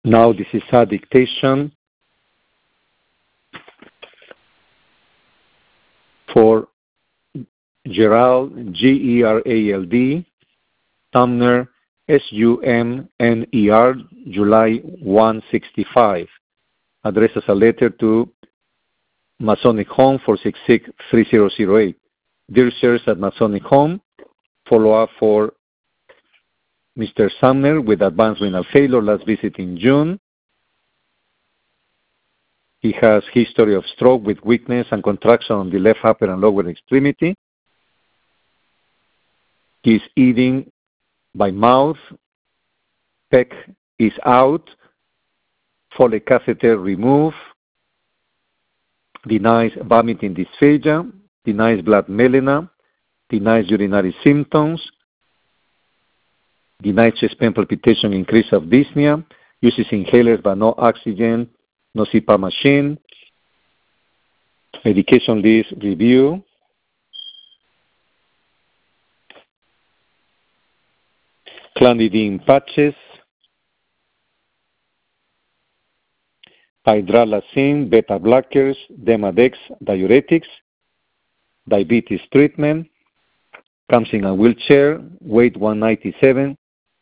Now this is a dictation for Gerald, Gerald, Sumner, Sumner, July 165. Addresses a letter to Masonic Home 466-3008. Dear Sirs at Masonic Home, follow-up for Mr. Sumner with advanced renal failure, last visit in June. He has history of stroke with weakness and contraction on the left upper and lower extremity. He is eating by mouth. PEC is out. Foley catheter removed. Denies vomiting dysphagia. Denies blood melena. Denies urinary symptoms. Denies chest pain palpitation, increase of dyspnea. Uses inhalers but no oxygen. No CPAP machine. Medication list review. Clonidine patches. Hydralazine, beta blockers, Demodex, diuretics. Diabetes treatment. Comes in a wheelchair, weight 197.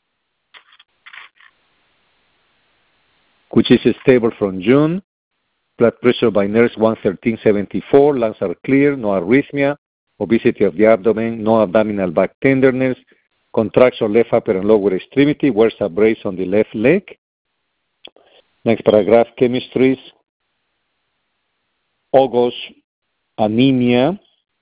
Which is stable from June. Blood pressure by nurse 113/74. Lungs are clear, no arrhythmia. Obesity of the abdomen, no abdominal back tenderness. Contraction left upper and lower extremity. Wears a brace on the left leg. Next paragraph, chemistries. August, anemia.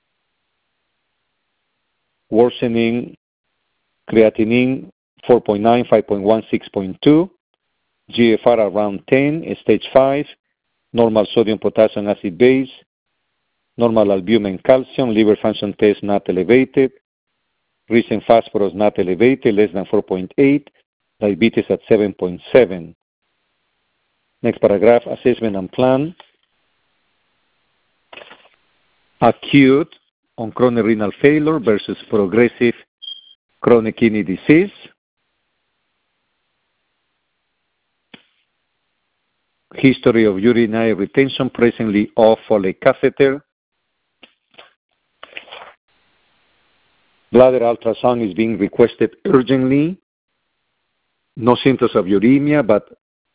Worsening, creatinine 4.9, 5.1, 6.2. GFR around 10, stage 5, normal sodium, potassium, acid, base, normal albumin, calcium, liver function test not elevated, recent phosphorus not elevated, less than 4.8, diabetes at 7.7. Next paragraph, assessment and plan. Acute on chronic renal failure versus progressive chronic kidney disease. History of urinary retention, presently off Foley catheter. Bladder ultrasound is being requested urgently. No symptoms of uremia, but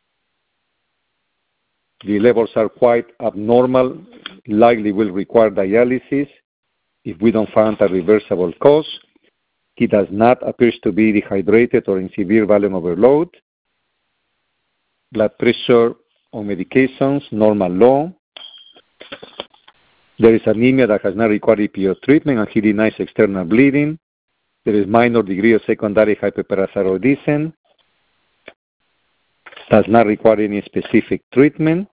the levels are quite abnormal, likely will require dialysis if we don't find a reversible cause. He does not appear to be dehydrated or in severe volume overload. Blood pressure on medications, normal low. There is anemia that has not required EPO treatment and he denies external bleeding. There is minor degree of secondary hyperparathyroidism. Does not require any specific treatment.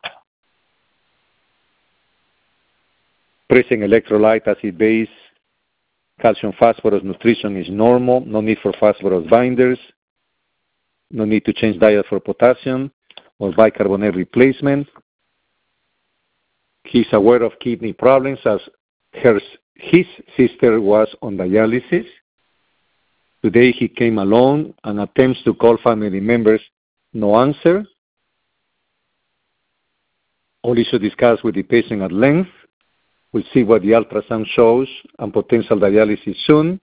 Present electrolyte, acid base, calcium phosphorus nutrition is normal. No need for phosphorus binders. No need to change diet for potassium or bicarbonate replacement. He's aware of kidney problems as his sister was on dialysis. Today he came alone and attempts to call family members, no answer. All issues discussed with the patient at length. We'll see what the ultrasound shows and potential dialysis soon.